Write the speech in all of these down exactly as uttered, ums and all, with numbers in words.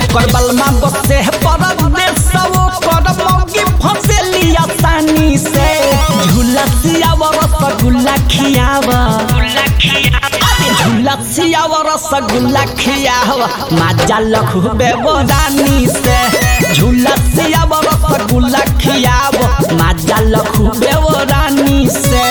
जेकर बलमा बसे परदेस वो कर मौगी फसेली आसानी से झूला सियाव रसगुल्ला खियाव झूला सियाव रसगुल्ला खियाव माजा लखबे रानी से झूला सियाव रसगुल्ला खियाव माजा लखबे रानी से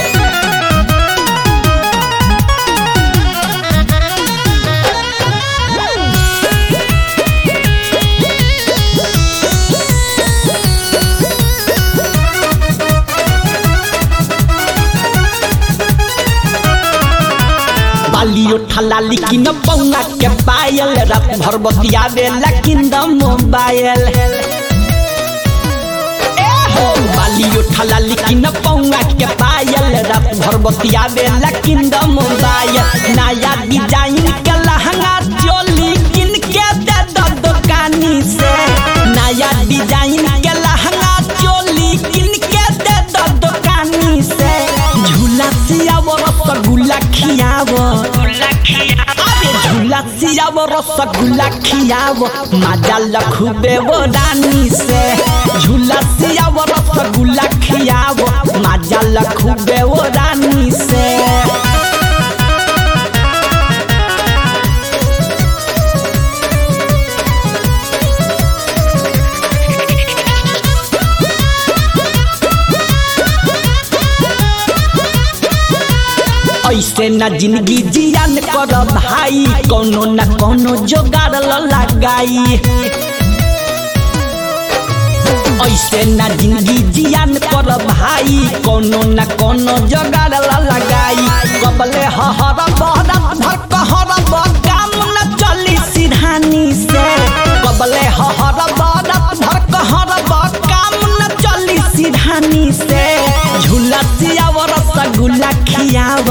बालियो ठला लेकिन पौना के पायल रात भर बतिया बेला किंद मोबाइल बालियो ठला लेकिन पौना के पायल रात भर बतिया बेला किंद मोबाइल नया डिजाइन के लहंगा चोली किन के दे दो दुकानी से नया डिजाइन के लहंगा चोली किन के दे दो दुकानी से झूला सियाव रसगुल्ला खियाव झूला सियाव रसगुल्ला खियाव माजा लखबे रानी से झूला सियाव रसगुल्ला खियाव माजा लखबे रानी से ऐसे न जिंदगी जियान कर भाई कोनो न कोनो जोगाड़ लगाई ऐसे न जिंदगी जियान कर भाई कोनो न कोनो जोगाड़ लगाई कबले हहर बहरा भर कहर काम न चली सिरहानी से कबले हहर बहरा भर कहर काम न चली सिरहानी से झूला सियाव रसगुल्ला खियाव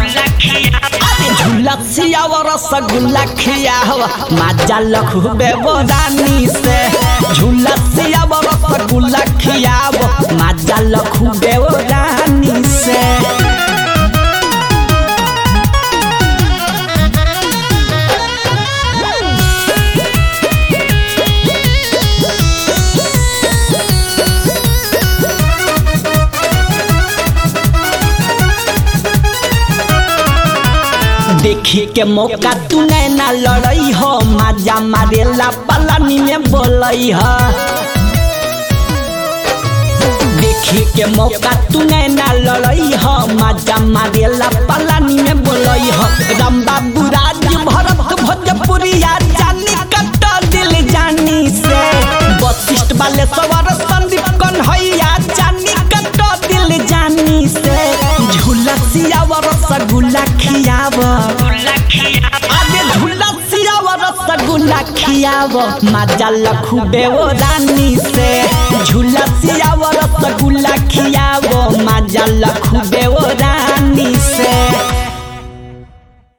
झूला सियाव रसगुल्ला खियाव माजा लखबे रानी से झूला सियाव रसगुल्ला खियाव माजा लखबे रानी से देखी के मौका तू नैना लड़ई हो माजा मारेला पलानी में बोलई हो देखी के मौका तू नैना लड़ई हो माजा मारेला पलानी में बोलई हो राम बाबू राज भरत भोजपुरिया जानी कट दिल जानी से वशिष्ठ वाले सवार संदीप कन्हैया जानी कट दिल जानी से झूला सियाव रसगुल्ला खियाव झूला सियाव रसगुल्ला खियाव माजा लखबे रानी से झूला सियाव रसगुल्ला खियाव माजा लखबे रानी से।